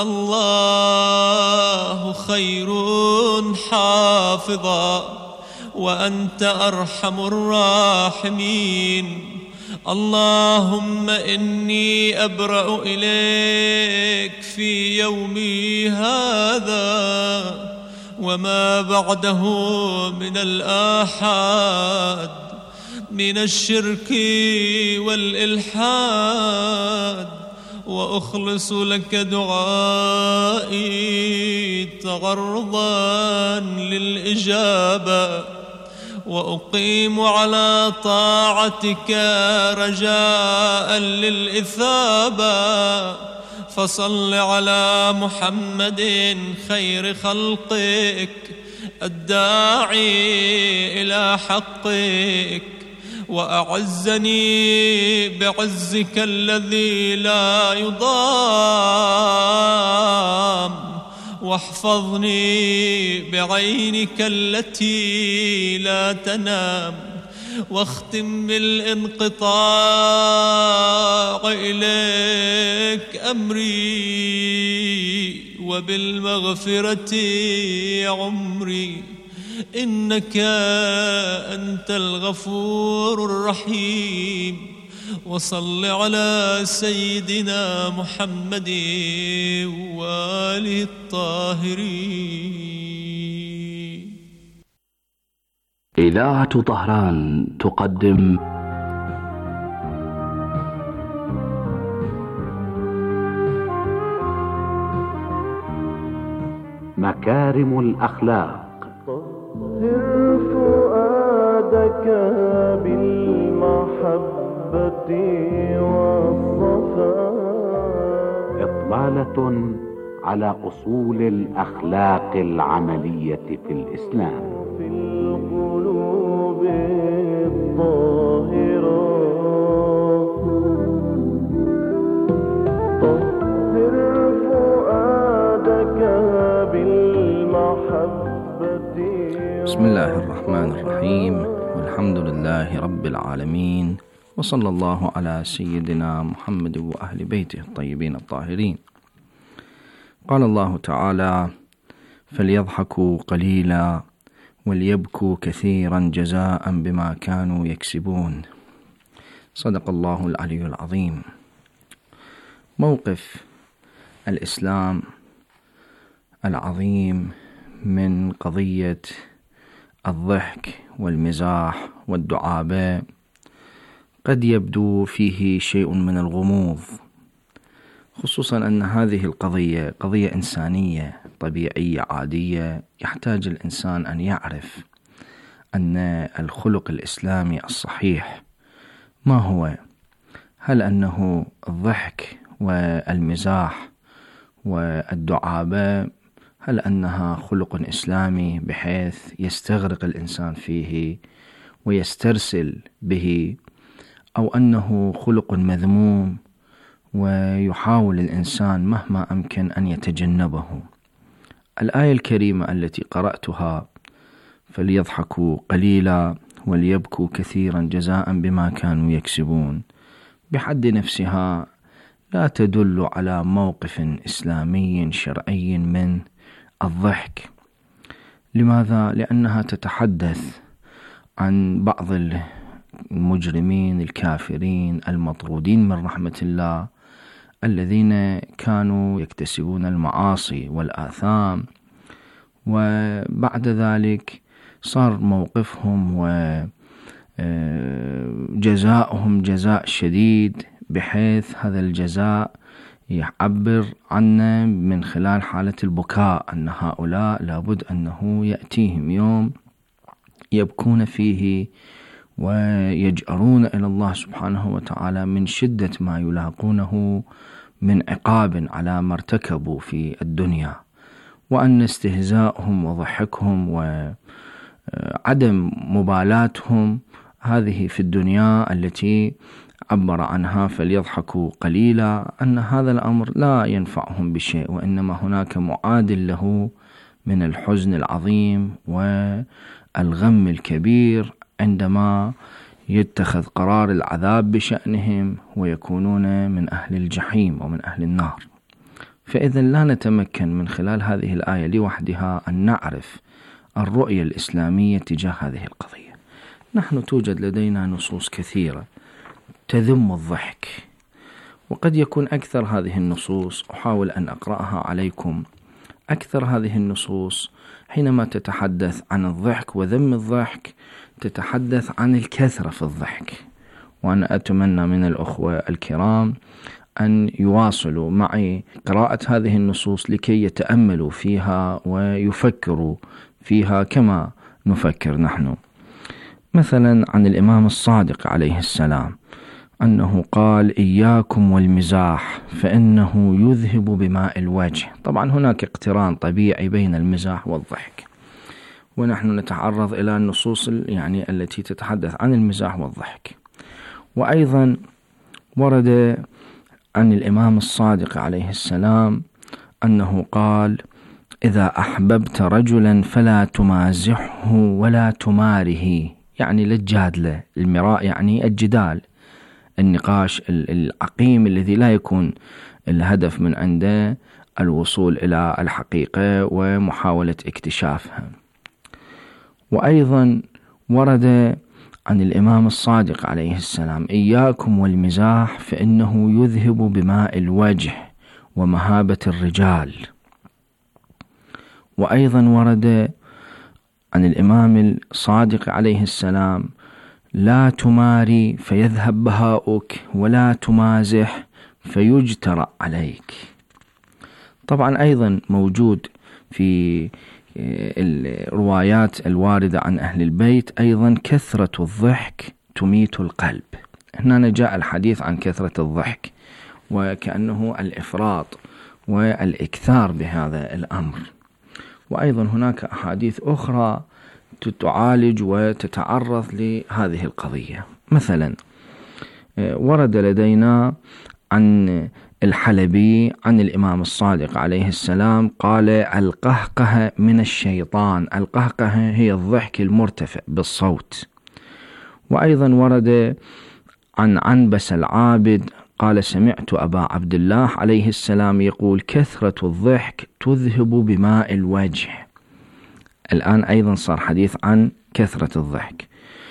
الله خير حافظا، وأنت أرحم الراحمين. اللهم إني أبرأ إليك في يومي هذا وما بعده من الآحاد، من الشرك والإلحاد. وأخلص لك دعائي تغرضا للإجابة، وأقيم على طاعتك رجاء للإثابة. فصل على محمد خير خلقك الداعي إلى حقك، وأعزني بعزك الذي لا يضام، واحفظني بعينك التي لا تنام، واختم بالانقطاع إليك أمري، وبالمغفرة عمري، إنك أنت الغفور الرحيم. وصل على سيدنا محمد وآله الطاهرين. إذاعة طهران تقدم مكارم الأخلاق. طهر فؤادك بالمحبة والصفاء. إطلالة على أصول الأخلاق العملية في الإسلام. في القلوب الطاهرة طهر فؤادك بالمحبة. بسم الله الرحمن الرحيم، والحمد لله رب العالمين، وصلى الله على سيدنا محمد وأهل بيته الطيبين الطاهرين. قال الله تعالى: فليضحكوا قليلا وليبكوا كثيرا جزاء بما كانوا يكسبون. صدق الله العلي العظيم. موقف الإسلام العظيم من قضية الضحك والمزاح والدعابة قد يبدو فيه شيء من الغموض، خصوصا أن هذه القضية قضية إنسانية طبيعية عادية. يحتاج الإنسان أن يعرف أن الخلق الإسلامي الصحيح ما هو. هل أنه الضحك والمزاح والدعابة هل أنها خلق إسلامي بحيث يستغرق الإنسان فيه ويسترسل به، أو أنه خلق مذموم ويحاول الإنسان مهما أمكن أن يتجنبه؟ الآية الكريمة التي قرأتها: فليضحكوا قليلا وليبكوا كثيرا جزاء بما كانوا يكسبون، بحد نفسها لا تدل على موقف إسلامي شرعي من الضحك. لماذا؟ لأنها تتحدث عن بعض المجرمين الكافرين المطرودين من رحمة الله، الذين كانوا يكتسبون المعاصي والآثام، وبعد ذلك صار موقفهم وجزاؤهم جزاء شديد، بحيث هذا الجزاء يعبر عنا من خلال حالة البكاء، أن هؤلاء لابد أنه يأتيهم يوم يبكون فيه ويجأرون إلى الله سبحانه وتعالى من شدة ما يلاقونه من عقاب على ما ارتكبوا في الدنيا، وأن استهزاءهم وضحكهم وعدم مبالاتهم هذه في الدنيا التي عبر عنها فليضحكوا قليلا، أن هذا الأمر لا ينفعهم بشيء، وإنما هناك معادل له من الحزن العظيم والغم الكبير عندما يتخذ قرار العذاب بشأنهم ويكونون من أهل الجحيم ومن أهل النار. فإذا لا نتمكن من خلال هذه الآية لوحدها أن نعرف الرؤية الإسلامية تجاه هذه القضية. نحن توجد لدينا نصوص كثيرة تذم الضحك، وقد يكون أكثر هذه النصوص، أحاول أن أقرأها عليكم، أكثر هذه النصوص حينما تتحدث عن الضحك وذم الضحك تتحدث عن الكثرة في الضحك. وأنا أتمنى من الأخوة الكرام أن يواصلوا معي قراءة هذه النصوص لكي يتأملوا فيها ويفكروا فيها كما نفكر نحن. مثلا عن الإمام الصادق عليه السلام أنه قال: إياكم والمزاح فإنه يذهب بماء الوجه. طبعا هناك اقتران طبيعي بين المزاح والضحك، ونحن نتعرض إلى النصوص يعني التي تتحدث عن المزاح والضحك. وأيضا ورد عن الإمام الصادق عليه السلام أنه قال: إذا أحببت رجلا فلا تمازحه ولا تماره، يعني لا تجادله. المراء يعني الجدال، النقاش العقيم الذي لا يكون الهدف من عنده الوصول إلى الحقيقة ومحاولة اكتشافها. وأيضا ورد عن الإمام الصادق عليه السلام: إياكم والمزاح فإنه يذهب بماء الوجه ومهابة الرجال. وأيضا ورد عن الإمام الصادق عليه السلام: لا تماري فيذهب بهاؤك ولا تمازح فيجترأ عليك. طبعا أيضا موجود في الروايات الواردة عن أهل البيت أيضا: كثرة الضحك تميت القلب. هنا جاء الحديث عن كثرة الضحك وكأنه الإفراط والإكثار بهذا الأمر. وأيضا هناك أحاديث أخرى تعالج وتتعرض لهذه القضية. مثلا ورد لدينا عن الحلبي عن الإمام الصادق عليه السلام قال: القهقه من الشيطان. القهقه هي الضحك المرتفع بالصوت. وأيضا ورد عن عنبس العابد قال: سمعت أبا عبد الله عليه السلام يقول: كثرة الضحك تذهب بماء الوجه. الآن أيضا صار حديث عن كثرة الضحك.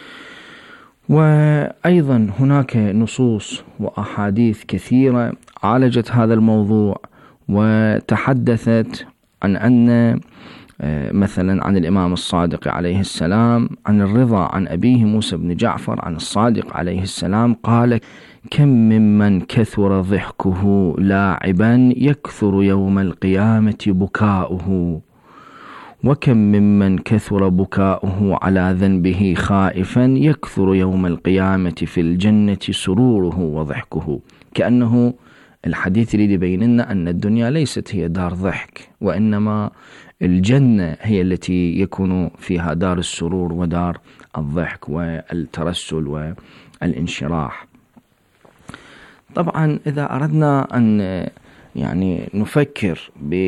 وأيضا هناك نصوص وأحاديث كثيرة عالجت هذا الموضوع وتحدثت عن أن مثلا عن الإمام الصادق عليه السلام عن الرضا عن أبيه موسى بن جعفر عن الصادق عليه السلام قال: كم ممن كثر ضحكه لاعبا يكثر يوم القيامة بكاؤه، وكم ممن كثر بكاؤه على ذنبه خائفا يكثر يوم القيامة في الجنة سروره وضحكه. كأنه الحديث يريد يبين لنا أن الدنيا ليست هي دار ضحك، وإنما الجنة هي التي يكون فيها دار السرور ودار الضحك والترسل والانشراح. طبعا إذا أردنا أن يعني نفكر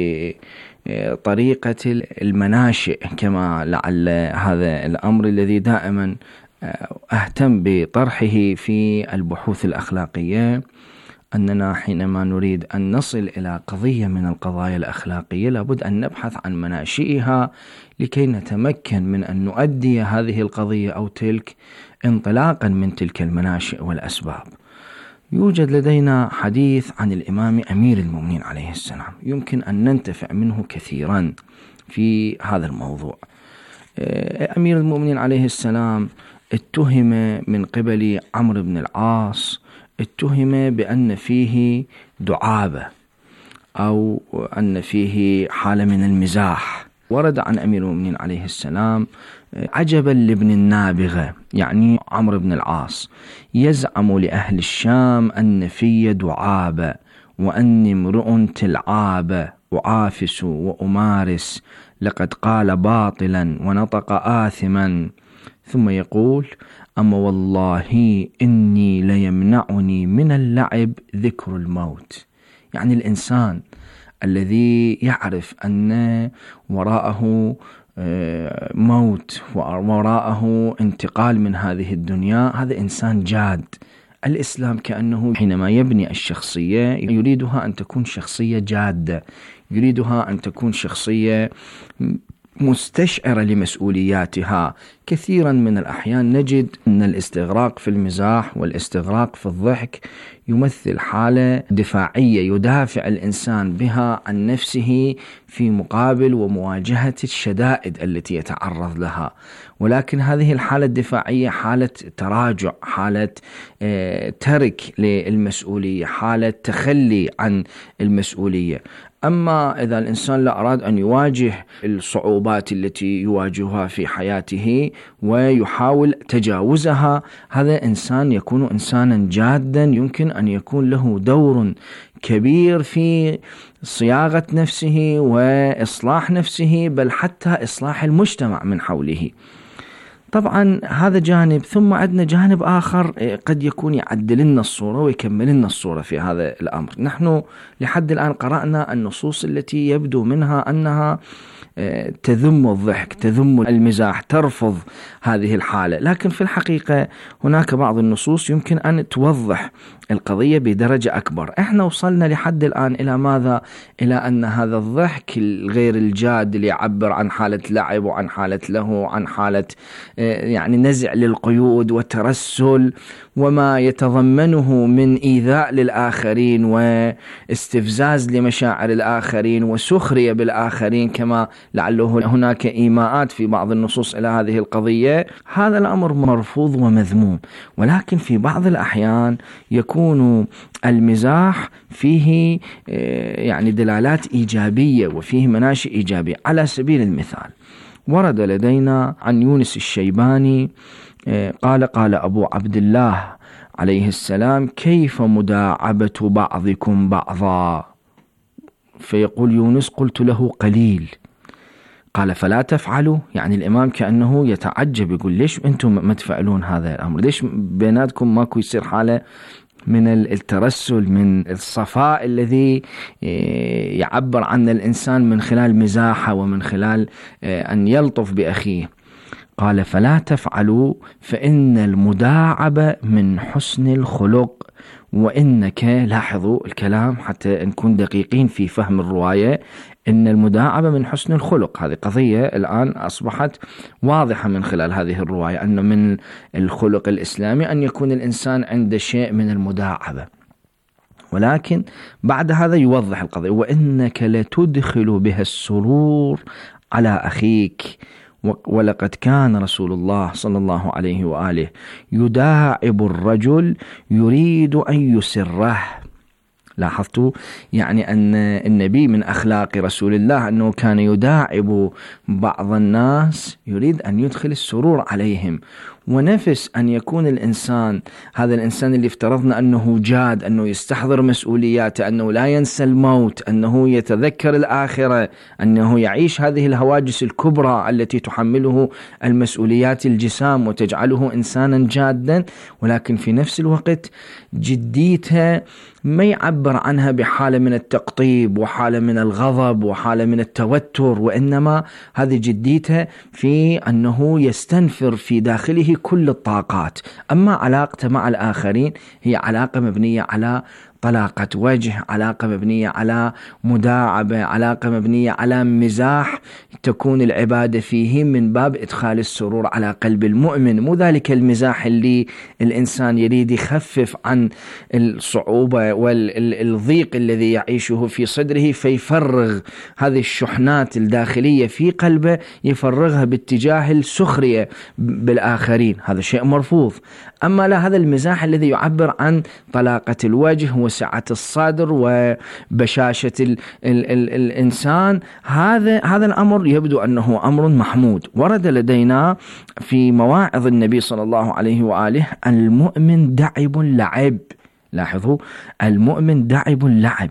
بطريقة المناشئ، كما لعل هذا الأمر الذي دائما أهتم بطرحه في البحوث الأخلاقية، أننا حينما نريد أن نصل إلى قضية من القضايا الأخلاقية لابد أن نبحث عن مناشئها لكي نتمكن من أن نؤدي هذه القضية أو تلك انطلاقا من تلك المناشئ والأسباب. يوجد لدينا حديث عن الإمام أمير المؤمنين عليه السلام يمكن أن ننتفع منه كثيرا في هذا الموضوع. أمير المؤمنين عليه السلام اتهم من قبل عمرو بن العاص، اتهم بأن فيه دعابة أو أن فيه حالة من المزاح. ورد عن أمير المؤمنين عليه السلام: عجبا لابن النابغة، يعني عمرو بن العاص، يزعم لأهل الشام أن في دعابة وأني امرؤ تلعاب أعافس وأمارس، لقد قال باطلا ونطق آثما. ثم يقول: أما والله إني ليمنعني من اللعب ذكر الموت. يعني الإنسان الذي يعرف أن وراءه موت وراءه انتقال من هذه الدنيا، هذا إنسان جاد. الإسلام كأنه حينما يبني الشخصية يريدها أن تكون شخصية جادة، يريدها أن تكون شخصية مستشعرة لمسؤولياتها. كثيرا من الأحيان نجد أن الاستغراق في المزاح والاستغراق في الضحك يمثل حالة دفاعية يدافع الإنسان بها عن نفسه في مقابل ومواجهة الشدائد التي يتعرض لها، ولكن هذه الحالة الدفاعية حالة تراجع، حالة ترك للمسؤولية، حالة تخلي عن المسؤولية. أما إذا الإنسان لا أراد أن يواجه الصعوبات التي يواجهها في حياته ويحاول تجاوزها، هذا إنسان يكون إنسانا جادا يمكن أن يكون له دور كبير في صياغة نفسه وإصلاح نفسه، بل حتى إصلاح المجتمع من حوله. طبعا هذا جانب، ثم عندنا جانب آخر قد يكون يعدل لنا الصورة ويكمل لنا الصورة في هذا الأمر. نحن لحد الآن قرأنا النصوص التي يبدو منها أنها تذم الضحك، تذم المزاح، ترفض هذه الحالة، لكن في الحقيقة هناك بعض النصوص يمكن أن توضح القضية بدرجة أكبر. احنا وصلنا لحد الآن إلى ماذا؟ إلى أن هذا الضحك الغير الجاد اللي يعبر عن حالة لعب وعن حالة له، عن حالة يعني نزع للقيود وترسل وما يتضمنه من إيذاء للآخرين واستفزاز لمشاعر الآخرين وسخرية بالآخرين، كما لعله هناك إيماءات في بعض النصوص إلى هذه القضية، هذا الأمر مرفوض ومذموم. ولكن في بعض الأحيان يكون المزاح فيه يعني دلالات إيجابية وفيه مناشئ إيجابية. على سبيل المثال ورد لدينا عن يونس الشيباني قال قال أبو عبد الله عليه السلام: كيف مداعبة بعضكم بعضا؟ فيقول يونس: قلت له قليل. قال: فلا تفعلوا. يعني الإمام كأنه يتعجب، يقول: ليش أنتم ما تفعلون هذا الأمر؟ ليش بيناتكم ماكو يصير حالة من الترسل، من الصفاء الذي يعبر عن الإنسان من خلال مزاحه ومن خلال أن يلطف بأخيه؟ قال: فلا تفعلوا فإن المداعبة من حسن الخلق، وإنك، لاحظوا الكلام حتى نكون دقيقين في فهم الرواية، إن المداعبة من حسن الخلق. هذه قضية الآن أصبحت واضحة من خلال هذه الرواية، أنه من الخلق الإسلامي أن يكون الإنسان عنده شيء من المداعبة. ولكن بعد هذا يوضح القضية: وإنك لتدخل بها السرور على أخيك، ولقد كان رسول الله صلى الله عليه وآله يداعب الرجل يريد أن يسره. لاحظتوا يعني أن النبي من أخلاق رسول الله أنه كان يداعب بعض الناس يريد أن يدخل السرور عليهم. ونفس أن يكون الإنسان، هذا الإنسان اللي افترضنا أنه جاد، أنه يستحضر مسؤولياته، أنه لا ينسى الموت، أنه يتذكر الآخرة، أنه يعيش هذه الهواجس الكبرى التي تحمله المسؤوليات الجسام وتجعله إنسانا جادا، ولكن في نفس الوقت جديتها ما يعبر عنها بحالة من التقطيب وحالة من الغضب وحالة من التوتر، وإنما هذه جديتها في أنه يستنفر في داخله كل الطاقات. أما علاقته مع الآخرين هي علاقة مبنية على طلاقة وجه، علاقة مبنية على مداعبة، علاقة مبنية على مزاح، تكون العبادة فيه من باب إدخال السرور على قلب المؤمن، مو ذلك المزاح اللي الإنسان يريد يخفف عن الصعوبة والضيق الذي يعيشه في صدره فيفرغ هذه الشحنات الداخلية في قلبه، يفرغها باتجاه السخرية بالآخرين. هذا شيء مرفوض. أما لا، هذا المزاح الذي يعبر عن طلاقة الوجه وسعة الصدر وبشاشة ال ال ال الإنسان، هذا هذا الأمر يبدو أنه أمر محمود. ورد لدينا في مواعظ النبي صلى الله عليه وآله: المؤمن دعب لعب. لاحظوا، المؤمن دعب لعب،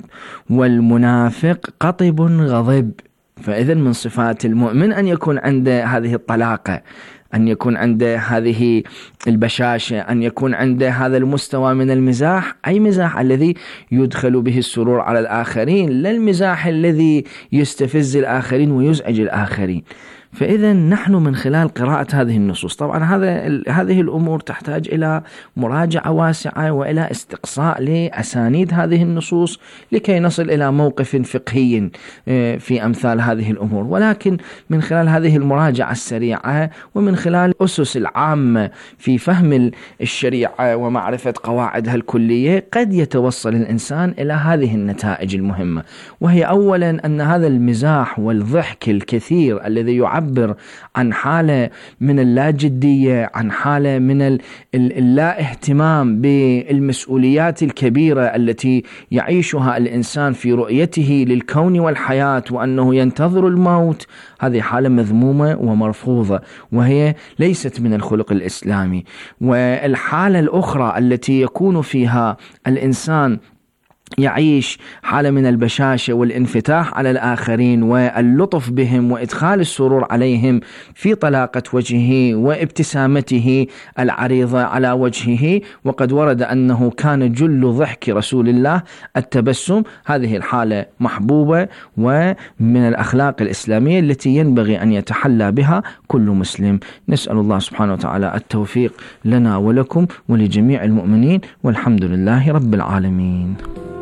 والمنافق قطب غضب. فإذا من صفات المؤمن أن يكون عنده هذه الطلاقة، أن يكون عنده هذه البشاشة، أن يكون عنده هذا المستوى من المزاح، أي مزاح الذي يدخل به السرور على الآخرين، لا المزاح الذي يستفز الآخرين ويزعج الآخرين. فإذا نحن من خلال قراءة هذه النصوص، طبعا هذا هذه الأمور تحتاج إلى مراجعة واسعة وإلى استقصاء لأسانيد هذه النصوص لكي نصل إلى موقف فقهي في أمثال هذه الأمور. ولكن من خلال هذه المراجعة السريعة ومن خلال الأسس العامة في فهم الشريعة ومعرفة قواعدها الكلية، قد يتوصل الإنسان إلى هذه النتائج المهمة، وهي أولا أن هذا المزاح والضحك الكثير الذي يعبر عن حالة من اللاجدية، عن حالة من اللا اهتمام بالمسؤوليات الكبيرة التي يعيشها الإنسان في رؤيته للكون والحياة وأنه ينتظر الموت، هذه حالة مذمومة ومرفوضة، وهي ليست من الخلق الإسلامي. والحالة الأخرى التي يكون فيها الإنسان يعيش حالة من البشاشة والانفتاح على الآخرين واللطف بهم وإدخال السرور عليهم في طلاقة وجهه وابتسامته العريضة على وجهه. وقد ورد أنه كان جل ضحك رسول الله التبسم. هذه الحالة محبوبة ومن الأخلاق الإسلامية التي ينبغي أن يتحلى بها كل مسلم. نسأل الله سبحانه وتعالى التوفيق لنا ولكم ولجميع المؤمنين، والحمد لله رب العالمين.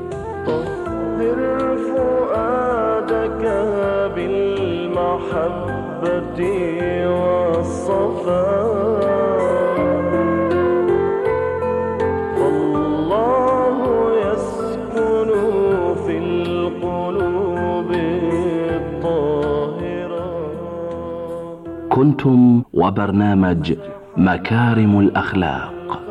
طهر فؤادك بالمحبة والصفاء، فالله يسكن في القلوب الطاهرة. كنتم وبرنامج مكارم الأخلاق